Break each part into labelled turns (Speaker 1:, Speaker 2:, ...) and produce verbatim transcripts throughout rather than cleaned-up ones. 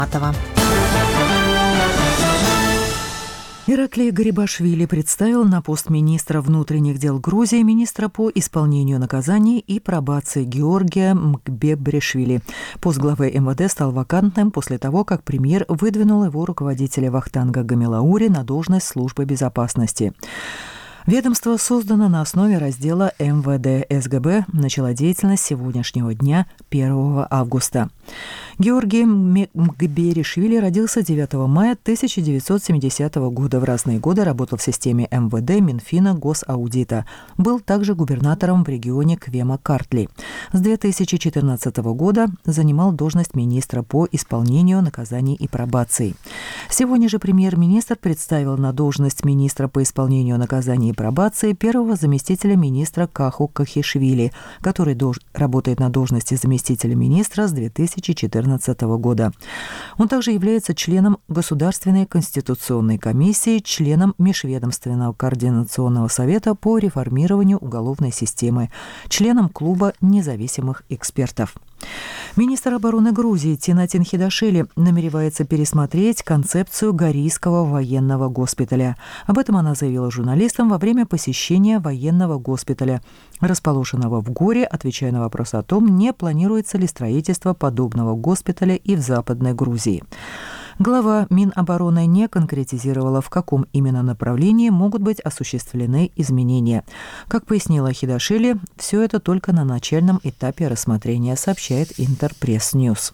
Speaker 1: Ираклий Гарибашвили представил на пост министра внутренних дел Грузии министра по исполнению наказаний и пробации Георгия Мгбебришвили. Пост главы эм вэ дэ стал вакантным после того, как премьер выдвинул его руководителя Вахтанга Гамилаури на должность службы безопасности. Ведомство создано на основе раздела эм вэ дэ эс гэ бэ, начало деятельность с сегодняшнего дня, первого августа. Георгий Мгбебришвили родился девятого мая тысяча девятьсот семидесятого года. В разные годы работал в системе эм вэ дэ, Минфина, Госаудита. Был также губернатором в регионе Квема-Картли. С две тысячи четырнадцатого года занимал должность министра по исполнению наказаний и пробации. Сегодня же премьер-министр представил на должность министра по исполнению наказаний и пробации первого заместителя министра Каху Кахишвили, который дож- работает на должности заместителя министра с две тысячи четырнадцатого года. Он также является членом Государственной конституционной комиссии, членом Межведомственного координационного совета по реформированию уголовной системы, членом клуба независимых экспертов. Министр обороны Грузии Тинатин Хидашвили намеревается пересмотреть концепцию Горийского военного госпиталя. Об этом она заявила журналистам во время посещения военного госпиталя, расположенного в Горе, отвечая на вопрос о том, не планируется ли строительство подобного госпиталя и в Западной Грузии. Глава Минобороны не конкретизировала, в каком именно направлении могут быть осуществлены изменения. Как пояснила Хидашвили, все это только на начальном этапе рассмотрения, сообщает Интерпресс-Ньюс.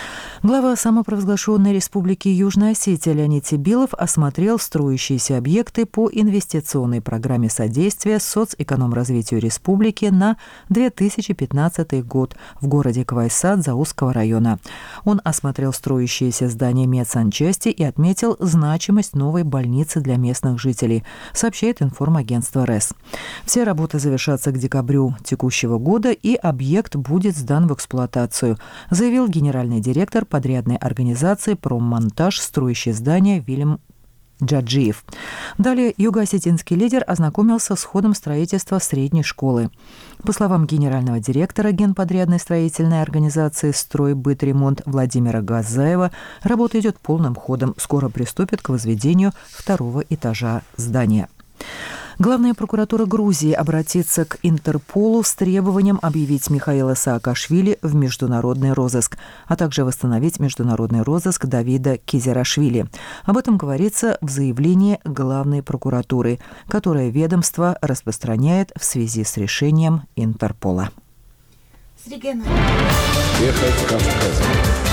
Speaker 1: Глава самопровозглашенной республики Южная Осетия Леонид Сибилов осмотрел строящиеся объекты по инвестиционной программе содействия соцэкономразвитию республики на две тысячи пятнадцатый год в городе Квайсад Заузского района. Он осмотрел строящиеся здания медсанчасти и отметил значимость новой больницы для местных жителей, сообщает информагентство РЭС. Все работы завершатся к декабрю текущего года, и объект будет сдан в эксплуатацию, заявил генеральный директор подрядной организации «Проммонтаж», строящей здание Вильям Джаджиев. Далее юго-осетинский лидер ознакомился с ходом строительства средней школы. По словам генерального директора генподрядной строительной организации «Стройбытремонт» Владимира Газаева, работа идет полным ходом. Скоро приступит к возведению второго этажа здания. Главная прокуратура Грузии обратится к Интерполу с требованием объявить Михаила Саакашвили в международный розыск, а также восстановить международный розыск Давида Кизерашвили. Об этом говорится в заявлении главной прокуратуры, которое ведомство распространяет в связи с решением Интерпола.
Speaker 2: Ехать Кавказом.